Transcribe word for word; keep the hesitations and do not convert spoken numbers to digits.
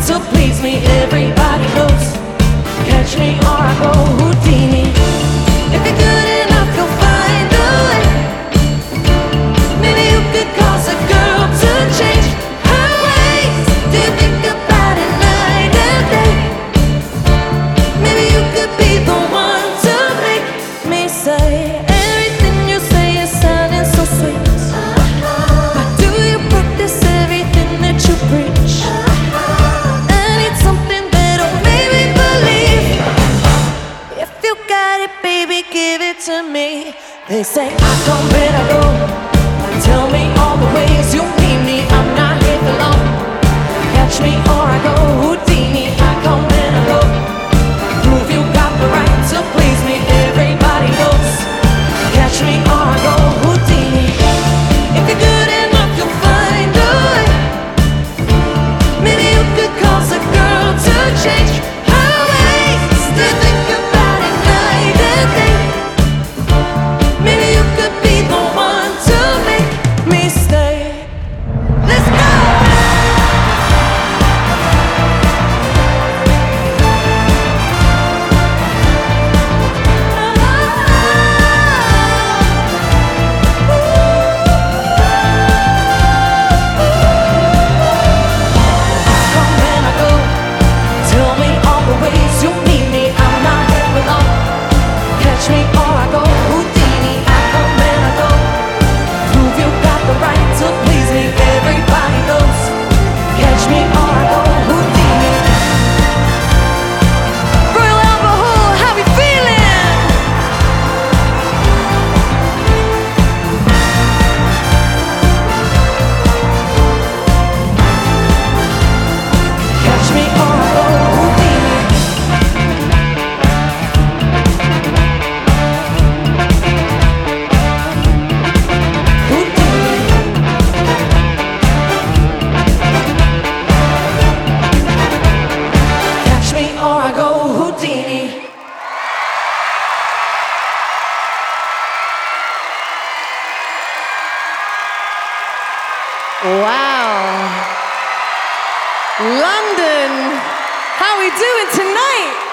to please me. Everybody knows. Catch me or I go Houdini. If you're good enough, you'll find a way. Maybe you could cause a girl to change her ways. Do you think about it night and day? Maybe you could be the one to make me say everything you say is sounding so sweet. But do you practice everything that you preach? I need something that'll make me believe. If you got it, baby, give it to me. They say I come when I go. Tell me all the ways you need me. I'm not here for long. Catch me or I go Houdini. I come when I go. Prove you got the right to please me. Everybody knows. Catch me or I go Houdini. If you're good enough, you'll find a way. Maybe you could cause a girl to change her ways. Still think about it night and day. Maybe you could be the one to make me stay. Let's go! Come when I go. Tell me all the ways you need me. I'm not here for long. Catch me or I go Houdini. I come when I go. Prove you got the right to please me. Everybody knows. Catch me or I go Houdini. Royal Alcohol, how we feeling? Catch me or I go Houdini. Houdini. Catch me or I go Houdini. Wow. London, how we doing tonight?